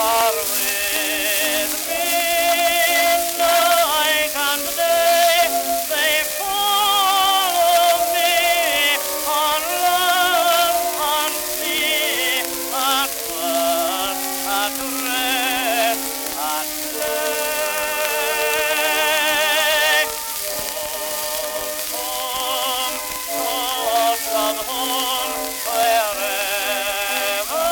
are with me night and day. They follow me on land, on sea, at work, at rest, at play. Home, thoughts of home, wherever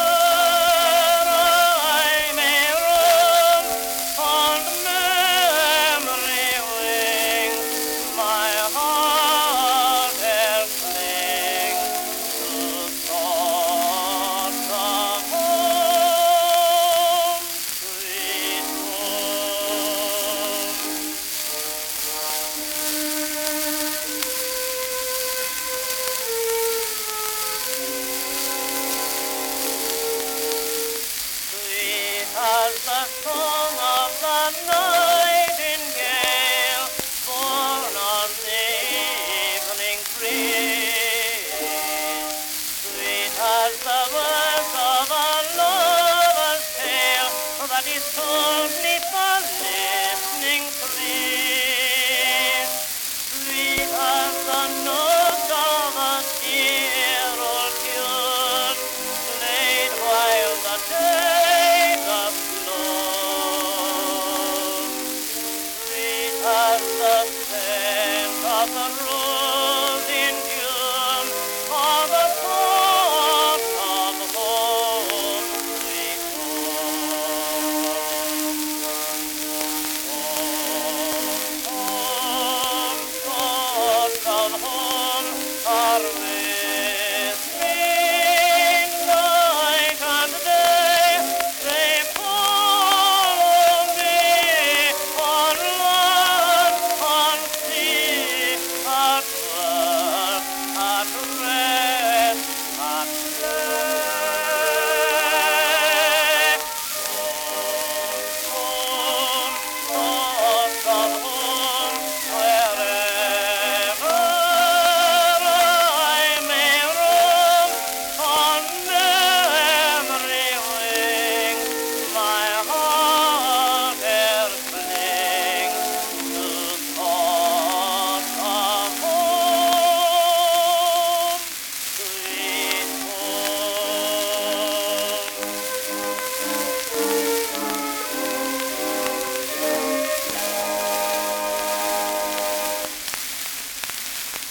I may roam, fond memory wings my heart and clings to thoughts of home, sweet home. Sweet as the song of the nightingale, born on the evening breeze. Sweet as the words of a lover's tale that is told 'neath